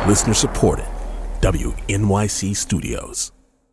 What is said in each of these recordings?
Listener supported. WNYC Studios.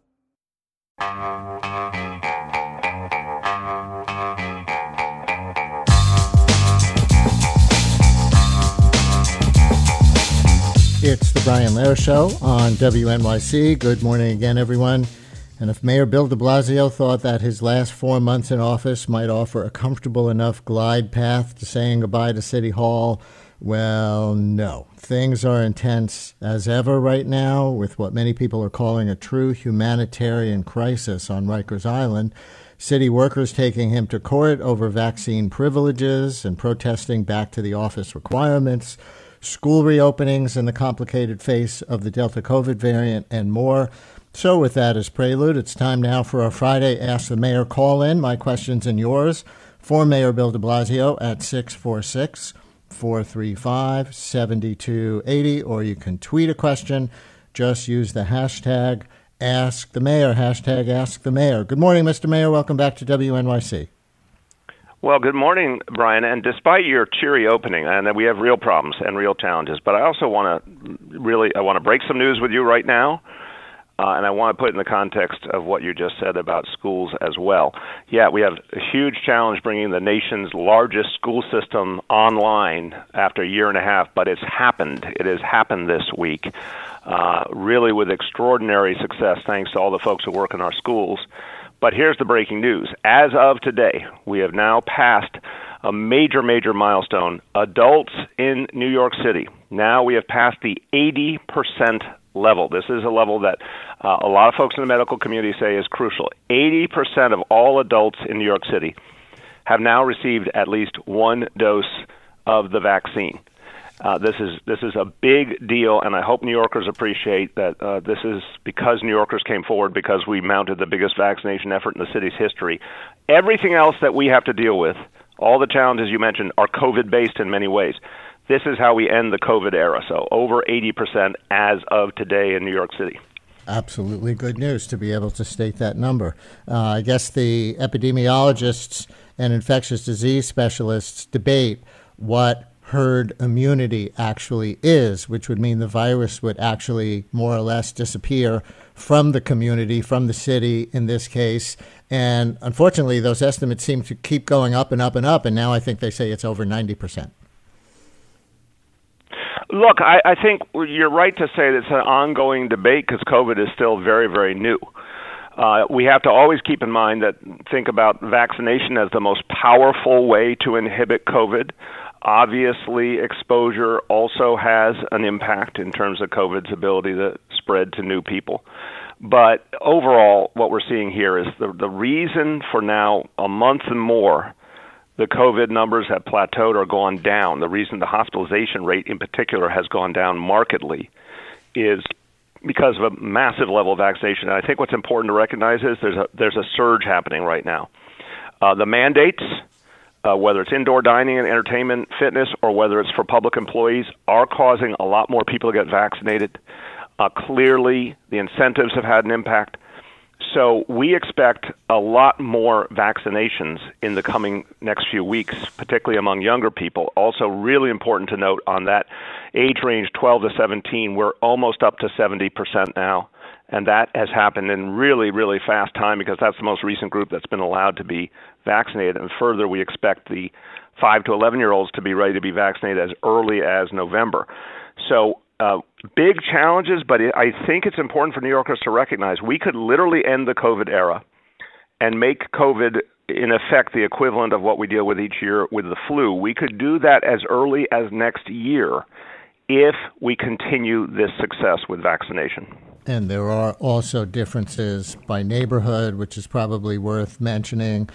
It's the Brian Lehrer Show on WNYC. Good morning again, everyone. And if Mayor Bill de Blasio thought that his last 4 months in office might offer a comfortable enough glide path to saying goodbye to City Hall, well, no. Things are intense as ever right now with what many people are calling a true humanitarian crisis on Rikers Island. City workers taking him to court over vaccine privileges and protesting back to the office requirements, school reopenings in the complicated face of the Delta COVID variant, and more. So with that as prelude, it's time now for our Friday Ask the Mayor call-in. My questions and yours for Mayor Bill de Blasio at 646-435-7280, or you can tweet a question. Just use the hashtag #AskTheMayor, hashtag #AskTheMayor. Good morning, Mr. Mayor. Welcome back to WNYC. Well, good morning, Brian. And despite your cheery opening, and we have real problems and real challenges, but I also want to break some news with you right now, and I want to put it in the context of what you just said about schools as well. Yeah, we have a huge challenge bringing the nation's largest school system online after a year and a half, but it's happened. It has happened this week, really with extraordinary success, thanks to all the folks who work in our schools. But here's the breaking news. As of today, we have now passed a major milestone. Adults in New York City, now we have passed the 80% level. This is a level that a lot of folks in the medical community say is crucial. 80% of all adults in New York City have now received at least one dose of the vaccine. This is a big deal, and I hope New Yorkers appreciate that this is because New Yorkers came forward, because we mounted the biggest vaccination effort in the city's history. Everything else that we have to deal with, all the challenges you mentioned, are COVID-based in many ways. This is how we end the COVID era, so over 80% as of today in New York City. Absolutely good news to be able to state that number. I guess the epidemiologists and infectious disease specialists debate what herd immunity actually is, which would mean the virus would actually more or less disappear from the community, from the city in this case. And unfortunately, those estimates seem to keep going up and up and up. And now I think they say it's over 90%. Look, I think you're right to say that it's an ongoing debate because COVID is still very, very new. We have to always keep in mind that think about vaccination as the most powerful way to inhibit COVID. Obviously, exposure also has an impact in terms of COVID's ability to spread to new people. But overall, what we're seeing here is the reason for now a month and more the COVID numbers have plateaued or gone down. The reason the hospitalization rate in particular has gone down markedly is because of a massive level of vaccination. And I think what's important to recognize is there's a surge happening right now. The mandates, whether it's indoor dining and entertainment, fitness, or whether it's for public employees, are causing a lot more people to get vaccinated. Clearly, the incentives have had an impact. So we expect a lot more vaccinations in the coming next few weeks, particularly among younger people. Also really important to note on that age range 12 to 17, we're almost up to 70% now. And that has happened in really, really fast time because that's the most recent group that's been allowed to be vaccinated. And further, we expect the 5 to 11-year-olds to be ready to be vaccinated as early as November. So big challenges, but I think it's important for New Yorkers to recognize we could literally end the COVID era and make COVID, in effect, the equivalent of what we deal with each year with the flu. We could do that as early as next year if we continue this success with vaccination. And there are also differences by neighborhood, which is probably worth mentioning.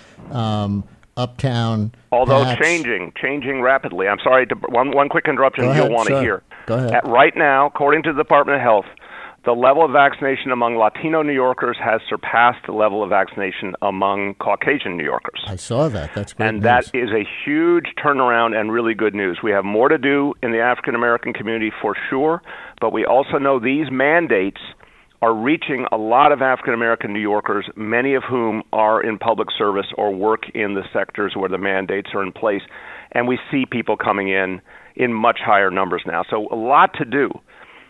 Uptown, although changing rapidly. I'm sorry to one quick interruption you'll want to hear. Go ahead. Right now, according to the Department of Health, the level of vaccination among Latino New Yorkers has surpassed the level of vaccination among Caucasian New Yorkers. I saw that. That's great news. That is a huge turnaround and really good news. We have more to do in the African American community for sure, but we also know these mandates are reaching a lot of African American New Yorkers, many of whom are in public service or work in the sectors where the mandates are in place. And we see people coming in much higher numbers now. So a lot to do.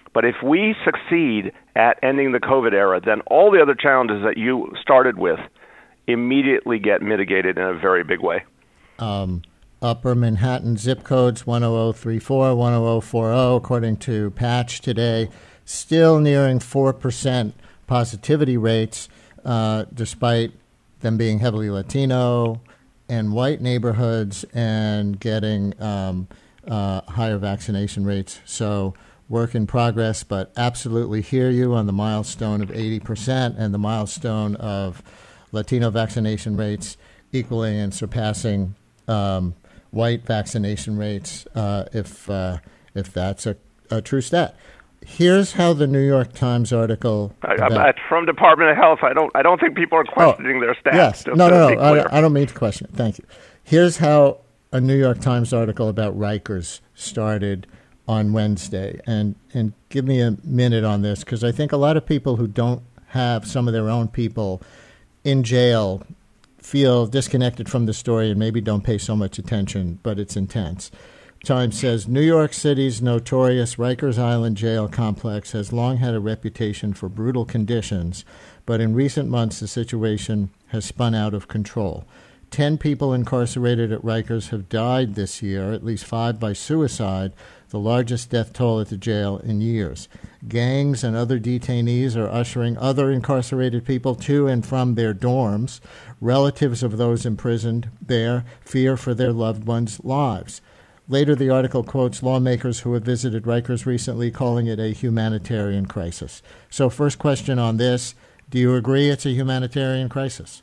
But if we succeed at ending the COVID era, then all the other challenges that you started with immediately get mitigated in a very big way. Upper Manhattan zip codes 10034, 10040, according to Patch today, still nearing 4% positivity rates, despite them being heavily Latino and white neighborhoods and getting higher vaccination rates. So work in progress, but absolutely hear you on the milestone of 80% and the milestone of Latino vaccination rates equaling and surpassing white vaccination rates, if that's a true stat. Here's how the New York Times article from Department of Health. I don't think people are questioning their stats. Yes, no. I don't mean to question it. Thank you. Here's how a New York Times article about Rikers started on Wednesday, and give me a minute on this, because I think a lot of people who don't have some of their own people in jail feel disconnected from the story and maybe don't pay so much attention, but it's intense. Times says, New York City's notorious Rikers Island jail complex has long had a reputation for brutal conditions, but in recent months the situation has spun out of control. 10 people incarcerated at Rikers have died this year, at least 5 by suicide, the largest death toll at the jail in years. Gangs and other detainees are ushering other incarcerated people to and from their dorms. Relatives of those imprisoned there fear for their loved ones' lives. Later, the article quotes lawmakers who have visited Rikers recently, calling it a humanitarian crisis. So first question on this, do you agree it's a humanitarian crisis?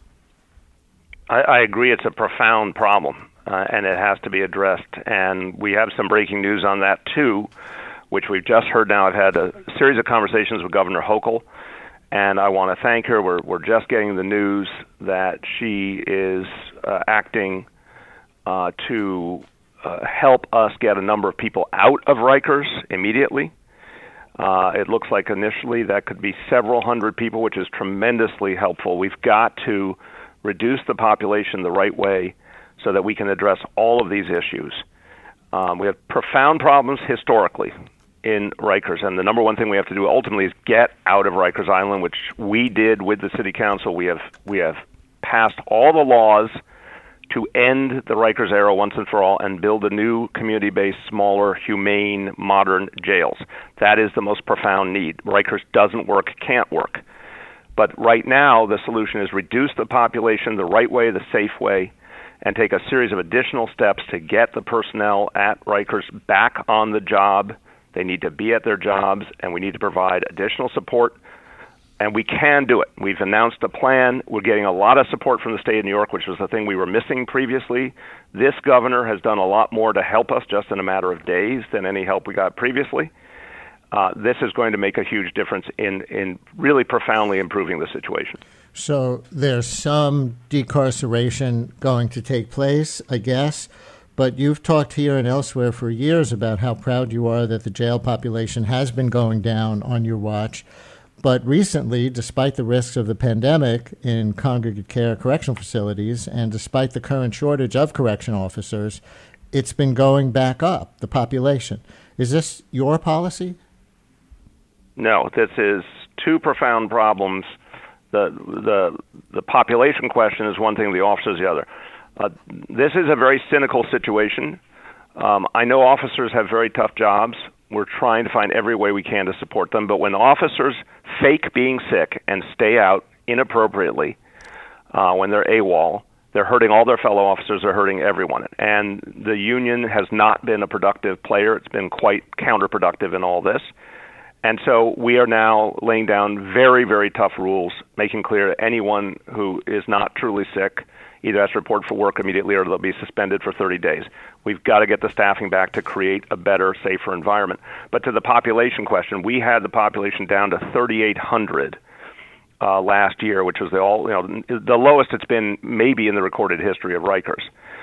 I agree it's a profound problem, and it has to be addressed. And we have some breaking news on that, too, which we've just heard now. I've had a series of conversations with Governor Hochul, and I want to thank her. We're just getting the news that she is acting to help us get a number of people out of Rikers immediately. It looks like initially that could be several hundred people, which is tremendously helpful. We've got to reduce the population the right way so that we can address all of these issues. We have profound problems historically in Rikers, and the number one thing we have to do ultimately is get out of Rikers Island, which we did with the City Council. We have passed all the laws to end the Rikers era once and for all and build a new community-based, smaller, humane, modern jails. That is the most profound need. Rikers doesn't work, can't work. But right now, the solution is reduce the population the right way, the safe way, and take a series of additional steps to get the personnel at Rikers back on the job. They need to be at their jobs, and we need to provide additional support. And we can do it. We've announced a plan. We're getting a lot of support from the state of New York, which was the thing we were missing previously. This governor has done a lot more to help us just in a matter of days than any help we got previously. This is going to make a huge difference in really profoundly improving the situation. So there's some decarceration going to take place, I guess, but you've talked here and elsewhere for years about how proud you are that the jail population has been going down on your watch. But recently, despite the risks of the pandemic in congregate care correctional facilities and despite the current shortage of correctional officers, it's been going back up, the population. Is this your policy? No, this is two profound problems. The population question is one thing, the officers the other. This is a very cynical situation. I know officers have very tough jobs. We're trying to find every way we can to support them. But when officers fake being sick and stay out inappropriately when they're AWOL, they're hurting all their fellow officers, they're hurting everyone. And the union has not been a productive player. It's been quite counterproductive in all this. And so we are now laying down very, very tough rules, making clear that anyone who is not truly sick either has to report for work immediately or they'll be suspended for 30 days. We've got to get the staffing back to create a better, safer environment. But to the population question, we had the population down to 3,800 last year, which was the lowest it's been maybe in the recorded history of Rikers.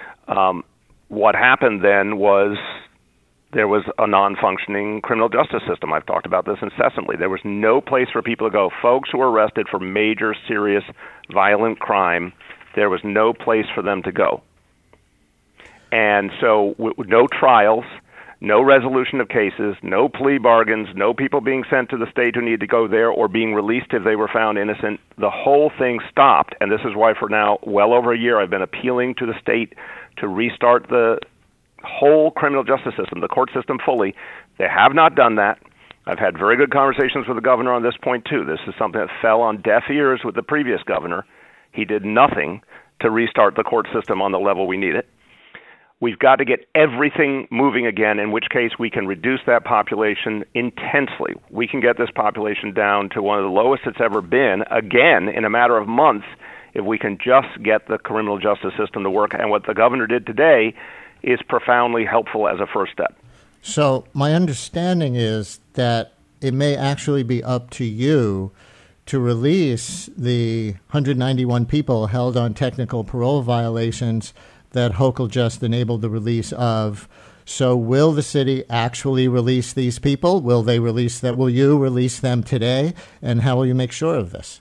What happened then was there was a non-functioning criminal justice system. I've talked about this incessantly. There was no place for people to go. Folks who were arrested for major, serious, violent crime, there was no place for them to go. And so no trials, no resolution of cases, no plea bargains, no people being sent to the state who need to go there or being released if they were found innocent. The whole thing stopped, and this is why for now, well over a year, I've been appealing to the state to restart the whole criminal justice system, the court system fully. They have not done that. I've had very good conversations with the governor on this point, too. This is something that fell on deaf ears with the previous governor. He did nothing to restart the court system on the level we need it. We've got to get everything moving again, in which case we can reduce that population intensely. We can get this population down to one of the lowest it's ever been, again, in a matter of months, if we can just get the criminal justice system to work. And what the governor did today is profoundly helpful as a first step. So my understanding is that it may actually be up to you to release the 191 people held on technical parole violations that Hochul just enabled the release of. So will the city actually release these people? Will they release that? Will you release them today? And how will you make sure of this?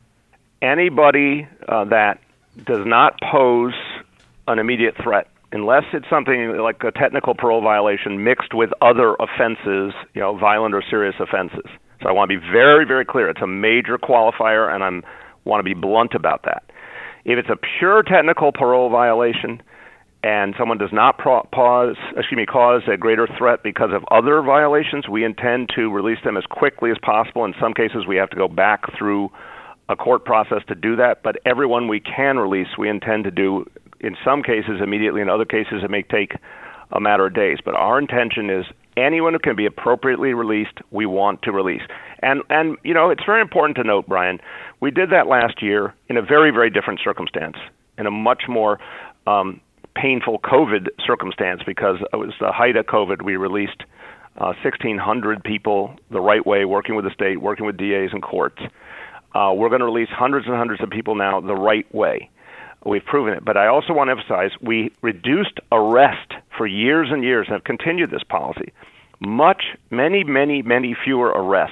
Anybody that does not pose an immediate threat, unless it's something like a technical parole violation mixed with other offenses, violent or serious offenses. So I want to be very, very clear. It's a major qualifier, and I want to be blunt about that. If it's a pure technical parole violation and someone does not cause a greater threat because of other violations, we intend to release them as quickly as possible. In some cases, we have to go back through a court process to do that, but everyone we can release, we intend to do, in some cases, immediately. In other cases, it may take a matter of days. But our intention is anyone who can be appropriately released, we want to release. And it's very important to note, Brian, we did that last year in a very, very different circumstance, in a much more painful COVID circumstance, because it was the height of COVID. We released 1,600 people the right way, working with the state, working with DAs and courts. We're going to release hundreds and hundreds of people now the right way. We've proven it. But I also want to emphasize we reduced arrest for years and years and have continued this policy. Many fewer arrests.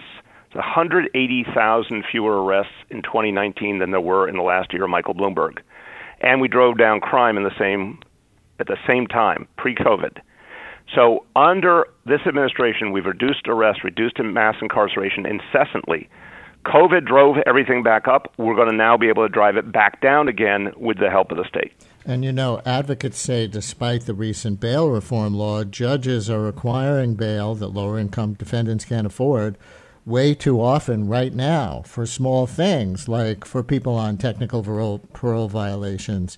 180,000 fewer arrests in 2019 than there were in the last year of Michael Bloomberg. And we drove down crime at the same time, pre-COVID. So under this administration, we've reduced arrests, reduced mass incarceration incessantly. COVID drove everything back up. We're going to now be able to drive it back down again with the help of the state. And advocates say despite the recent bail reform law, judges are requiring bail that lower-income defendants can't afford way too often right now for small things, like for people on technical parole violations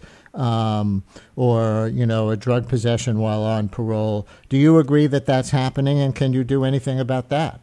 or, a drug possession while on parole. Do you agree that that's happening, and can you do anything about that?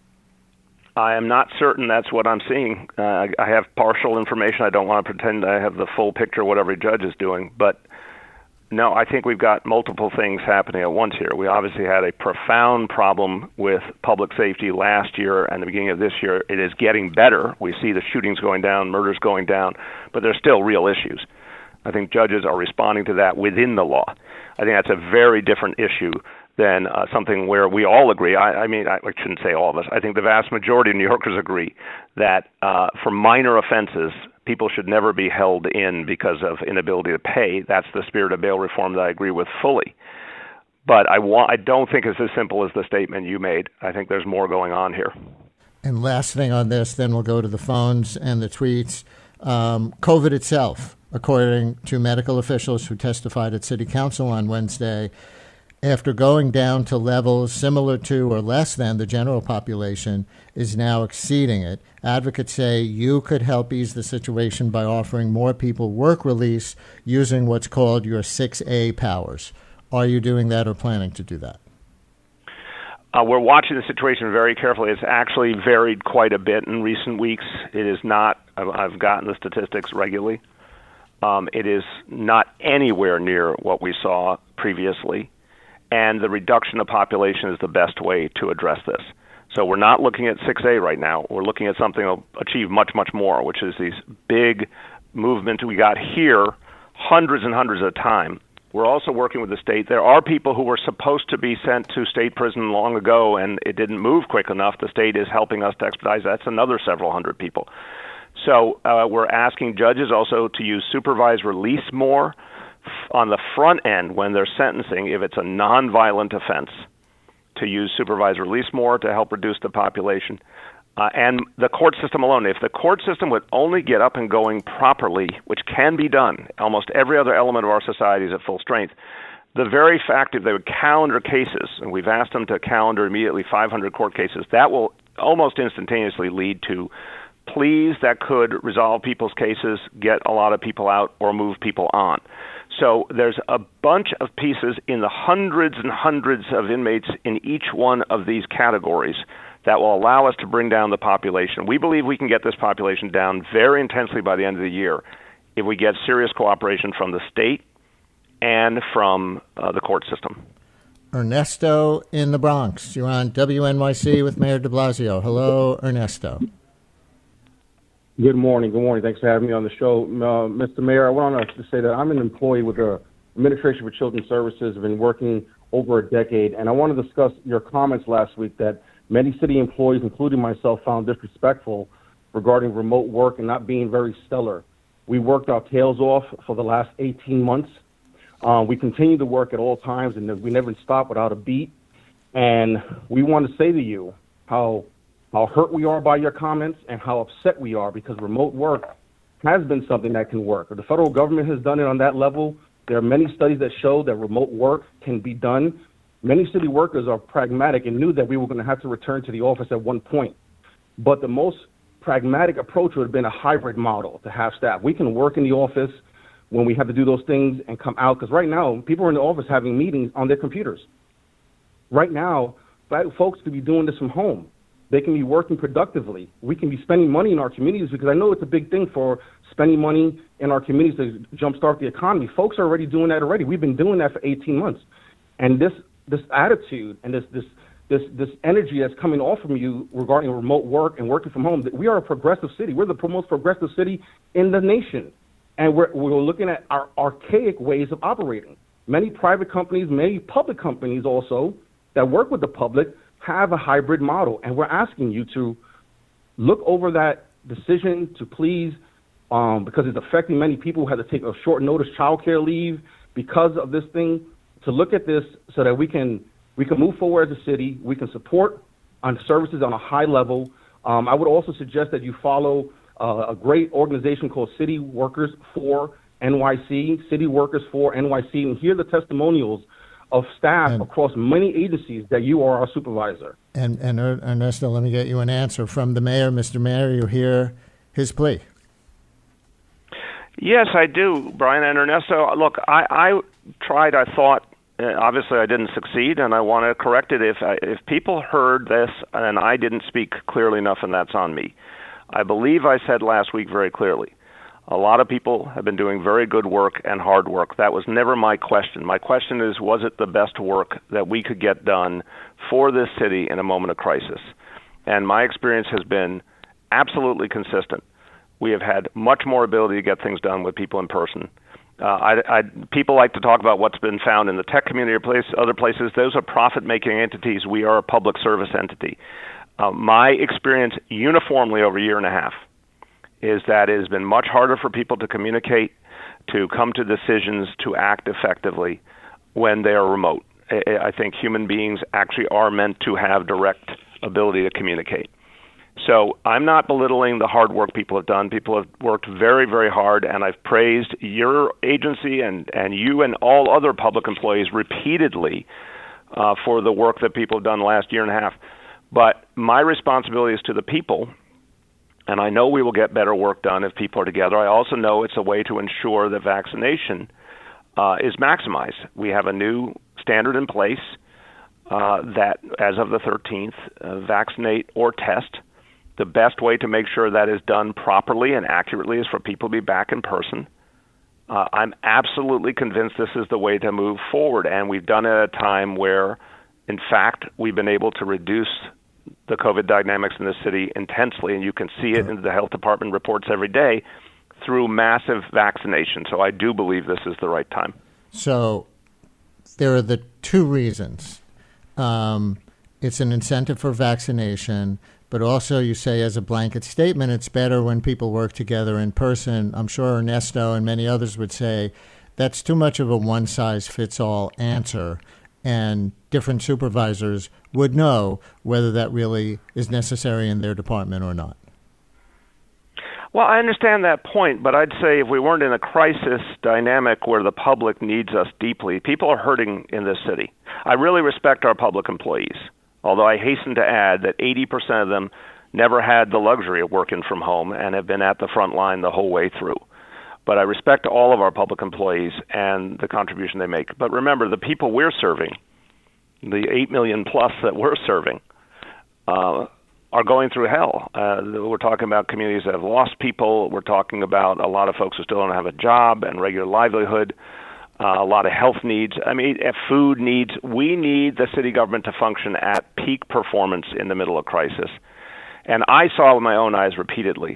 I am not certain that's what I'm seeing. I have partial information. I don't want to pretend I have the full picture of what every judge is doing. But no, I think we've got multiple things happening at once here. We obviously had a profound problem with public safety last year and the beginning of this year. It is getting better. We see the shootings going down, murders going down, but there's still real issues. I think judges are responding to that within the law. I think that's a very different issue than something where we all agree. I shouldn't say all of us. I think the vast majority of New Yorkers agree that for minor offenses, people should never be held in because of inability to pay. That's the spirit of bail reform that I agree with fully. But I don't think it's as simple as the statement you made. I think there's more going on here. And last thing on this, then we'll go to the phones and the tweets. COVID itself, according to medical officials who testified at City Council on Wednesday, after going down to levels similar to or less than the general population, is now exceeding it. Advocates say you could help ease the situation by offering more people work release using what's called your 6A powers. Are you doing that or planning to do that? We're watching the situation very carefully. It's actually varied quite a bit in recent weeks. It is not, I've gotten the statistics regularly. It is not anywhere near what we saw previously. And the reduction of population is the best way to address this. So we're not looking at 6A right now. We're looking at something that will achieve much, much more, which is these big movements we got here, hundreds and hundreds at a time. We're also working with the state. There are people who were supposed to be sent to state prison long ago, and it didn't move quick enough. The state is helping us to expedite. That's another several hundred people. So we're asking judges also to use supervised release more on the front end when they're sentencing if it's a nonviolent offense. to use supervised release more to help reduce the population. And the court system alone. If the court system would only get up and going properly, which can be done, almost every other element of our society is at full strength. The very fact that they would calendar cases, and we've asked them to calendar immediately 500 court cases, that will almost instantaneously lead to pleas that could resolve people's cases, get a lot of people out, or move people on. So there's a bunch of pieces in the hundreds and hundreds of inmates in each one of these categories that will allow us to bring down the population. We believe we can get this population down very intensely by the end of the year if we get serious cooperation from the state and from the court system. Ernesto in the Bronx. You're on WNYC with Mayor de Blasio. Hello, Ernesto. Good morning. Good morning. Thanks for having me on the show. Mr. Mayor, I want to say that I'm an employee with the Administration for Children's Services. I've been working over a decade, and I want to discuss your comments last week that many city employees, including myself, found disrespectful regarding remote work and not being very stellar. We worked our tails off for the last 18 months. We continue to work at all times, and we never stop without a beat. And we want to say to you how hurt we are by your comments and how upset we are, because remote work has been something that can work. The federal government has done it on that level. There are many studies that show that remote work can be done. Many city workers are pragmatic and knew that we were going to have to return to the office at one point. But the most pragmatic approach would have been a hybrid model to have staff. We can work in the office when we have to do those things and come out, because right now people are in the office having meetings on their computers. Right now, folks could be doing this from home. They can be working productively. We can be spending money in our communities, because I know it's a big thing for spending money in our communities to jumpstart the economy. Folks are already doing that already. We've been doing that for 18 months. And this attitude and this energy that's coming off from you regarding remote work and working from home, we are a progressive city. We're the most progressive city in the nation. And we're looking at our archaic ways of operating. Many private companies, many public companies also that work with the public have a hybrid model. And we're asking you to look over that decision to please, because it's affecting many people who have to take a short notice child care leave because of this thing, to look at this so that we can move forward as a city. We can support on services on a high level. I would also suggest that you follow a great organization called City Workers for NYC, City Workers for NYC, and hear the testimonials of staff across many agencies that you are our supervisor. And Ernesto, let me get you an answer from the mayor. Mr. Mayor, you hear his plea. Yes, I do, Brian and Ernesto. Look, I tried, I thought, obviously I didn't succeed, and I want to correct it. If people heard this and I didn't speak clearly enough, and that's on me. I believe I said last week very clearly, a lot of people have been doing very good work and hard work. That was never my question. My question is, was it the best work that we could get done for this city in a moment of crisis? And my experience has been absolutely consistent. We have had much more ability to get things done with people in person. People like to talk about what's been found in the tech community or other places. Those are profit-making entities. We are a public service entity. My experience uniformly over a year and a half is that it has been much harder for people to communicate, to come to decisions, to act effectively when they are remote. I think human beings actually are meant to have direct ability to communicate. So I'm not belittling the hard work people have done. People have worked very, very hard, and I've praised your agency and you and all other public employees repeatedly for the work that people have done the last year and a half. But my responsibility is to the people, and I know we will get better work done if people are together. I also know it's a way to ensure that vaccination is maximized. We have a new standard in place that, as of the 13th, vaccinate or test. The best way to make sure that is done properly and accurately is for people to be back in person. I'm absolutely convinced this is the way to move forward, and we've done it at a time where, in fact, we've been able to reduce the COVID dynamics in the city intensely, and you can see it in the health department reports every day through massive vaccination. So I do believe this is the right time. So there are the two reasons. It's an incentive for vaccination, but also you say as a blanket statement, it's better when people work together in person. I'm sure Ernesto and many others would say that's too much of a one-size-fits-all answer. and different supervisors would know whether that really is necessary in their department or not. Well, I understand that point, but I'd say if we weren't in a crisis dynamic where the public needs us deeply, people are hurting in this city. I really respect our public employees, although I hasten to add that 80% of them never had the luxury of working from home and have been at the front line the whole way through. But I respect all of our public employees and the contribution they make. But remember, the people we're serving, the 8 million plus that we're serving, are going through hell. We're talking about communities that have lost people. We're talking about a lot of folks who still don't have a job and regular livelihood, a lot of health needs. I mean, food needs. We need the city government to function at peak performance in the middle of crisis. And I saw with my own eyes repeatedly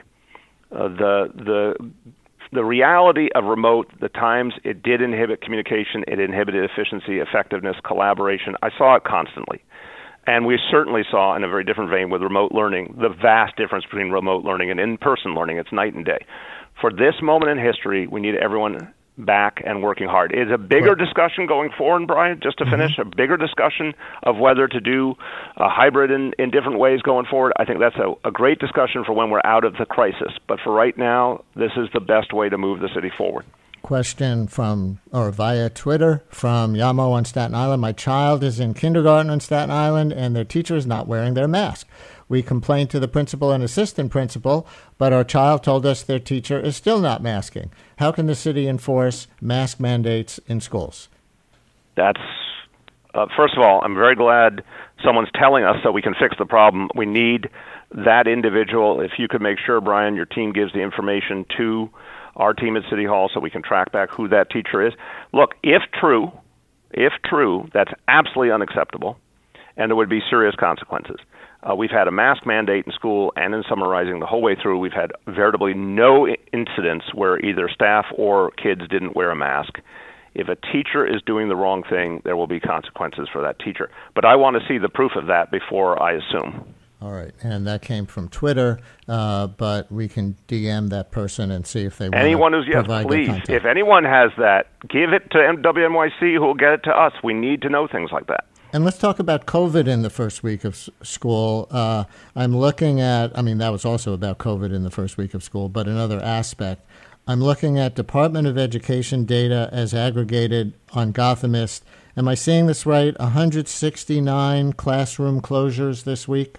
the reality of remote, the times it did inhibit communication, it inhibited efficiency, effectiveness, collaboration. I saw it constantly. And we certainly saw, in a very different vein with remote learning, the vast difference between remote learning and in-person learning. It's night and day. For this moment in history, we need everyone back and working hard. It's a bigger discussion going forward, Brian, just to finish, a bigger discussion of whether to do a hybrid in different ways going forward. I think that's a great discussion for when we're out of the crisis. But for right now, this is the best way to move the city forward. Question via Twitter from Yamo on Staten Island. My child is in kindergarten on Staten Island and their teacher is not wearing their mask. We complained to the principal and assistant principal, but our child told us their teacher is still not masking. How can the city enforce mask mandates in schools? That's, first of all, I'm very glad someone's telling us so we can fix the problem. We need that individual. If you could make sure, Brian, your team gives the information to our team at City Hall so we can track back who that teacher is. Look, if true, that's absolutely unacceptable, and there would be serious consequences. We've had a mask mandate in school and in summer rising the whole way through. We've had veritably no incidents where either staff or kids didn't wear a mask. If a teacher is doing the wrong thing, there will be consequences for that teacher. But I want to see the proof of that before I assume. All right, and that came from Twitter, but we can DM that person and see if they want to provide please. Content. If anyone has that, give it to WNYC, who will get it to us. We need to know things like that. And let's talk about COVID in the first week of school. I'm looking at, that was also about COVID in the first week of school, but another aspect. I'm looking at Department of Education data as aggregated on Gothamist. Am I seeing this right? 169 classroom closures this week?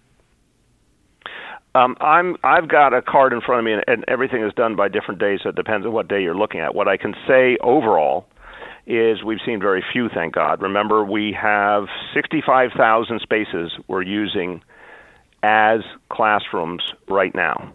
I've got a card in front of me, and everything is done by different days, so it depends on what day you're looking at. What I can say overall is we've seen very few, thank God. Remember, we have 65,000 spaces we're using as classrooms right now.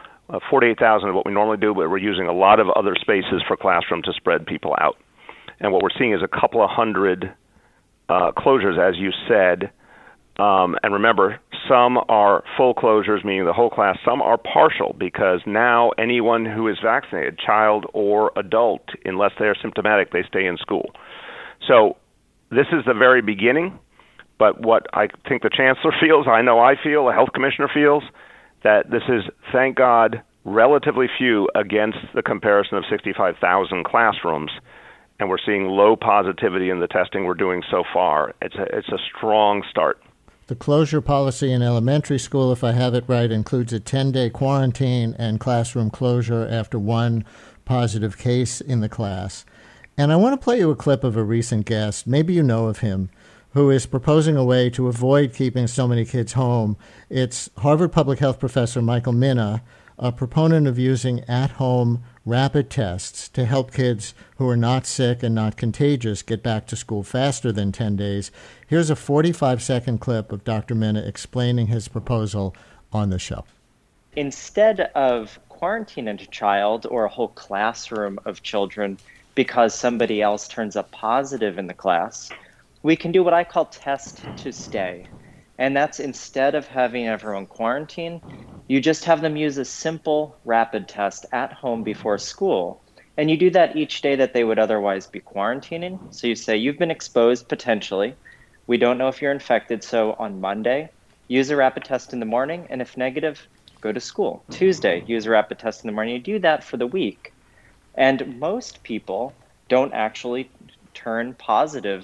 48,000 is what we normally do, but we're using a lot of other spaces for classroom to spread people out. And what we're seeing is a couple of hundred closures, as you said. And remember, some are full closures, meaning the whole class. Some are partial, because now anyone who is vaccinated, child or adult, unless they are symptomatic, they stay in school. So this is the very beginning, but what I think the chancellor feels, I know I feel, the health commissioner feels, that this is, thank God, relatively few against the comparison of 65,000 classrooms. And we're seeing low positivity in the testing we're doing so far. It's a strong start. The closure policy in elementary school, if I have it right, includes a 10-day quarantine and classroom closure after one positive case in the class. And I want to play you a clip of a recent guest, maybe you know of him, who is proposing a way to avoid keeping so many kids home. It's Harvard public health professor Michael Mina, a proponent of using at-home rapid tests to help kids who are not sick and not contagious get back to school faster than 10 days. Here's a 45-second clip of Dr. Mina explaining his proposal on the show. Instead of quarantining a child or a whole classroom of children because somebody else turns up positive in the class, we can do what I call test to stay. And that's, instead of having everyone quarantine, you just have them use a simple rapid test at home before school. And you do that each day that they would otherwise be quarantining. So you say, you've been exposed potentially. We don't know if you're infected. So on Monday, use a rapid test in the morning. And if negative, go to school. Tuesday, use a rapid test in the morning. You do that for the week. And most people don't actually turn positive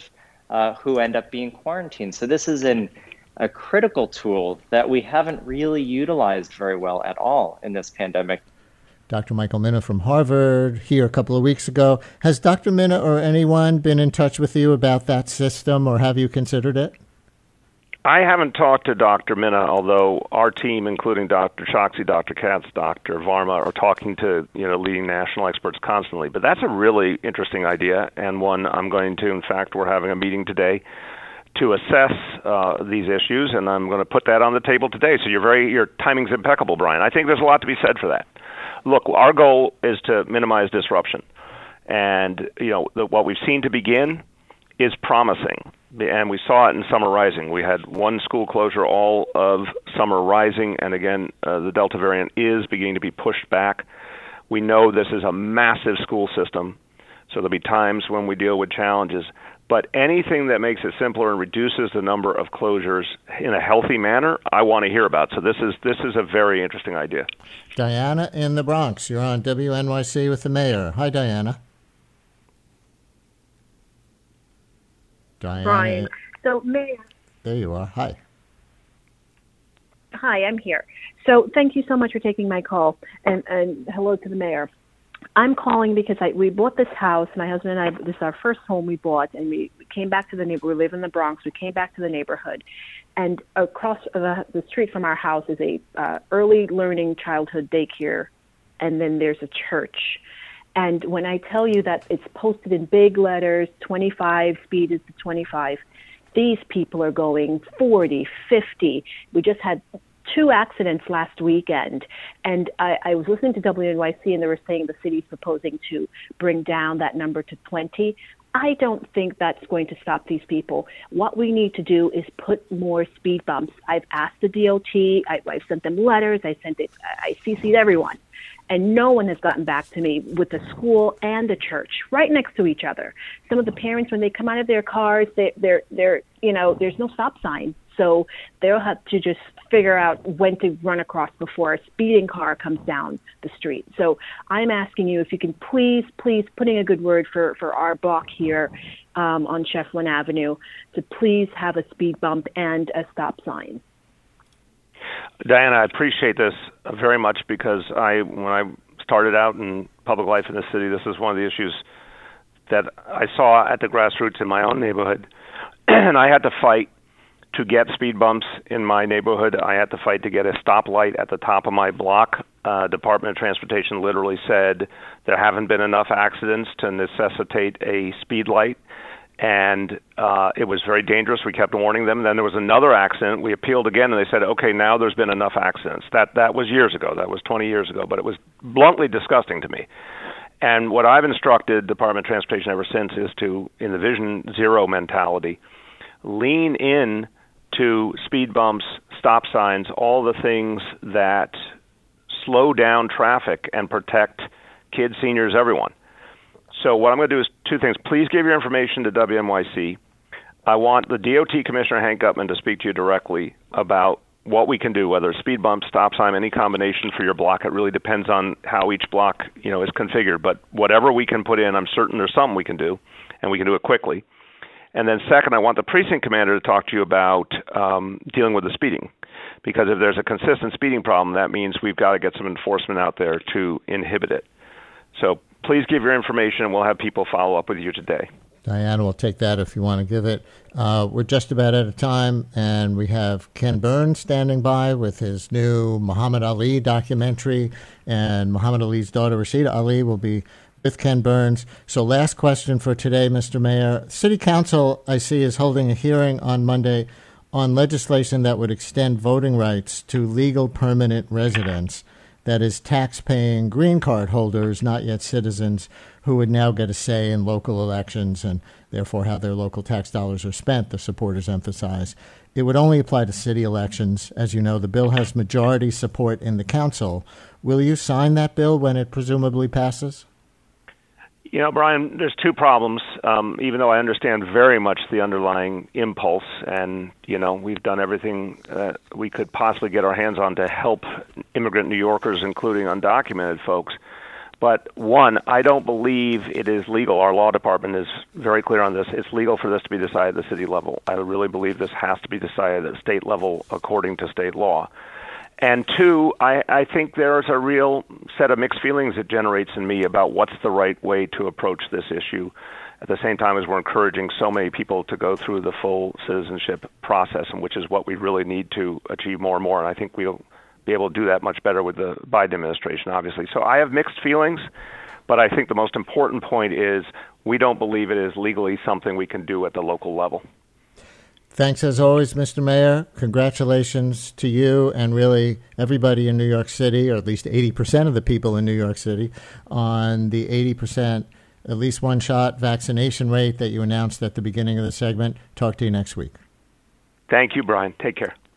who end up being quarantined. So this is a critical tool that we haven't really utilized very well at all in this pandemic. Dr. Michael Mina from Harvard here a couple of weeks ago. Has Dr. Mina or anyone been in touch with you about that system, or have you considered it? I haven't talked to Dr. Mina, although our team, including Dr. Choksi, Dr. Katz, Dr. Varma, are talking to leading national experts constantly. But that's a really interesting idea, and one I'm going to, in fact, we're having a meeting today to assess these issues, and I'm going to put that on the table today. So your timing's impeccable, Brian. I think there's a lot to be said for that. Look, our goal is to minimize disruption, and what we've seen to begin is promising, and we saw it in Summer Rising. We had one school closure all of Summer Rising, and again, the Delta variant is beginning to be pushed back. We know this is a massive school system, so there'll be times when we deal with challenges. But anything that makes it simpler and reduces the number of closures in a healthy manner, I want to hear about. So this is a very interesting idea. Diana in the Bronx, you're on WNYC with the mayor. Hi, Diana. Diana. Brian. So, Mayor. There you are. Hi. Hi, I'm here. So thank you so much for taking my call, and hello to the mayor. I'm calling because we bought this house. My husband and I, this is our first home we bought, and we came back to the neighborhood. We live in the Bronx. We came back to the neighborhood. And across the street from our house is a early learning childhood daycare, and then there's a church. And when I tell you that it's posted in big letters, 25, speed is 25, these people are going 40, 50. We just had 2 accidents last weekend, and I was listening to WNYC, and they were saying the city's proposing to bring down that number to 20. I don't think that's going to stop these people. What we need to do is put more speed bumps. I've asked the DOT. I've sent them letters. I CC'd everyone, and no one has gotten back to me with the school and the church right next to each other. Some of the parents, when they come out of their cars, they're there's no stop sign. So they'll have to just figure out when to run across before a speeding car comes down the street. So I'm asking you if you can please put in a good word for our block here on Shefflin Avenue to please have a speed bump and a stop sign. Diana, I appreciate this very much because when I started out in public life in the city, this is one of the issues that I saw at the grassroots in my own neighborhood, and I had to fight to get speed bumps in my neighborhood. I had to fight to get a stoplight at the top of my block. Department of Transportation literally said there haven't been enough accidents to necessitate a speed light, and it was very dangerous. We kept warning them. Then there was another accident. We appealed again, and they said, okay, now there's been enough accidents. That was years ago. That was 20 years ago, but it was bluntly disgusting to me. And what I've instructed Department of Transportation ever since is to, in the Vision Zero mentality, lean in to speed bumps, stop signs, all the things that slow down traffic and protect kids, seniors, everyone. So what I'm going to do is 2 things. Please give your information to WNYC. I want the DOT Commissioner, Hank Gutman, to speak to you directly about what we can do, whether it's speed bump, stop sign, any combination for your block. It really depends on how each block is configured. But whatever we can put in, I'm certain there's something we can do, and we can do it quickly. And then second, I want the precinct commander to talk to you about dealing with the speeding. Because if there's a consistent speeding problem, that means we've got to get some enforcement out there to inhibit it. So please give your information, and we'll have people follow up with you today. Diana will take that if you want to give it. We're just about out of time, and we have Ken Burns standing by with his new Muhammad Ali documentary, and Muhammad Ali's daughter, Rashida Ali, will be with Ken Burns. So last question for today, Mr. Mayor. City Council, I see, is holding a hearing on Monday on legislation that would extend voting rights to legal permanent residents, that is, tax-paying green card holders, not yet citizens, who would now get a say in local elections and therefore how their local tax dollars are spent, the supporters emphasize. It would only apply to city elections. As you know, the bill has majority support in the council. Will you sign that bill when it presumably passes? Brian, there's 2 problems, even though I understand very much the underlying impulse, and, we've done everything we could possibly get our hands on to help immigrant New Yorkers, including undocumented folks. But one, I don't believe it is legal. Our law department is very clear on this. It's legal for this to be decided at the city level. I really believe this has to be decided at state level according to state law. And two, I think there's a real set of mixed feelings it generates in me about what's the right way to approach this issue at the same time as we're encouraging so many people to go through the full citizenship process, and which is what we really need to achieve more and more. And I think we'll be able to do that much better with the Biden administration, obviously. So I have mixed feelings, but I think the most important point is we don't believe it is legally something we can do at the local level. Thanks as always, Mr. Mayor. Congratulations to you and really everybody in New York City, or at least 80% of the people in New York City, on the 80% at least one shot vaccination rate that you announced at the beginning of the segment. Talk to you next week. Thank you, Brian. Take care.